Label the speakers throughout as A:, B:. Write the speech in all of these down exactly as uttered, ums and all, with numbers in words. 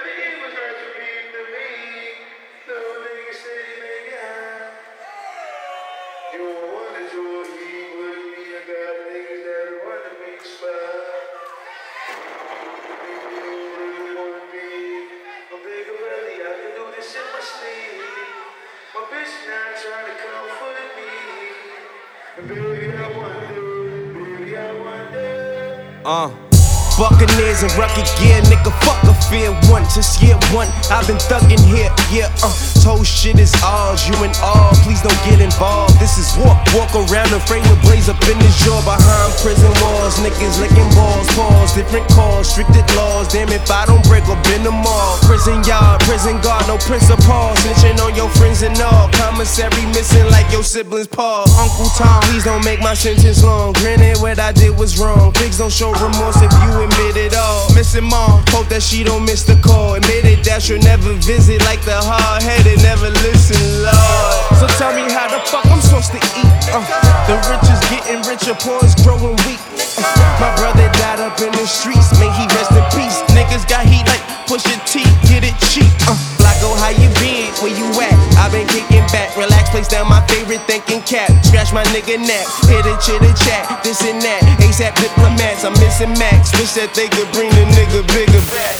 A: Uh, Buccaneers and rugged gear, nigga, fuck a fear one. Just year one, I've been thuggin' here, yeah, uh. Whole shit is ours, you and all, please don't get involved. This is war, walk around afraid with blaze up in this jaw. Behind prison walls, niggas licking balls, paws, different calls, stricted laws. Damn if I don't break up in them all. Prison yard, prison guard, no principal. Snitching on your friends and all. Commissary missing like your siblings' paw. Uncle Tom, please don't make my sentence long. Granted, what I did was wrong. Pigs don't show remorse if you admit it all. Missing mom, hope that she don't miss the call. Admitted that she'll never visit like the hard-headed, never listen, Lord. So tell me how the fuck I'm supposed to eat. Uh, the rich is getting richer, poor is growing weak. Uh, my brother died up in the streets, may he rest in peace. Niggas got heat like Pusha T, get it cheap. Uh, Flacco, how you been? Where you at? I been kicking back, relax, place down my favorite thinking cap. Scratch my nigga nap, hit a chitter chat, this and that. ASAP diplomats, I'm missing Max. Wish that they could bring the nigga bigger back.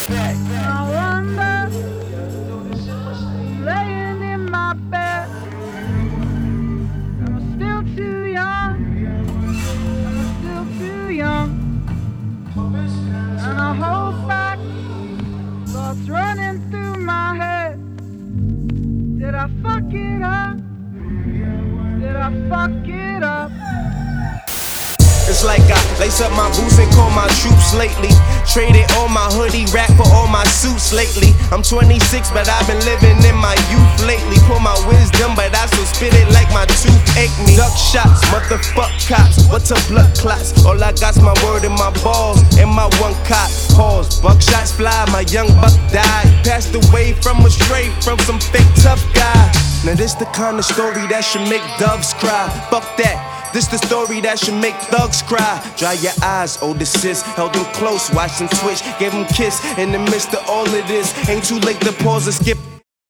B: And I hold back, thoughts running through my head. Did I fuck it up? Did I fuck it up?
A: It's like I lace up my boots and call my troops lately. Traded all my hoodie rack for all my suits lately. I'm twenty-six, but I've been living in my youth lately. Pull my wisdom, but I still spit it like my tooth ache me. Duck shots, motherfuck cops, what's a blood clots? All I got's my word and my balls and my one cop. Pause, buckshots fly, my young buck died. Passed away from a stray, from some fake tough guy. Now this the kind of story that should make doves cry. Fuck that. This the story that should make thugs cry. Dry your eyes, older sis. Held them close, watched them twitch. Gave them kiss in the midst of all of this. Ain't too late to pause or skip.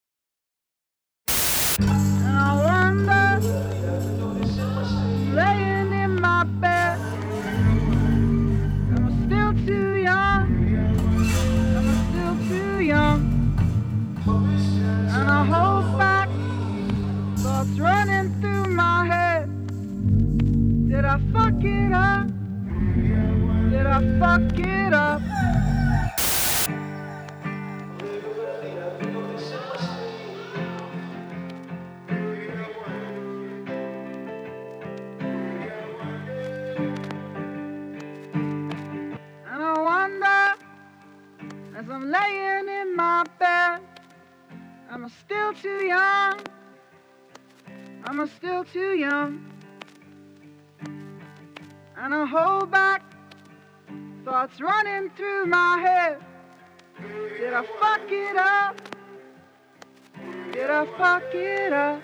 B: And I wonder, laying in my bed, am I still too young? Am I still too young? And I hold back, thoughts running through my head. Did I fuck it up? Did I fuck it up? And I wonder, as I'm laying in my bed, am I still too young? Am I still too young? And I hold back, thoughts running through my head. Did I fuck it up? Did I fuck it up?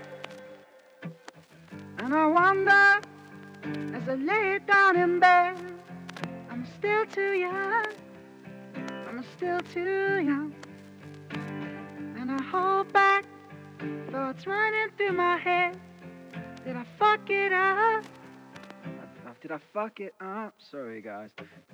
B: And I wonder, as I lay down in bed, I'm still too young. I'm still too young. And I hold back, thoughts running through my head. Did I fuck it up? Did I fuck it up? Sorry, guys.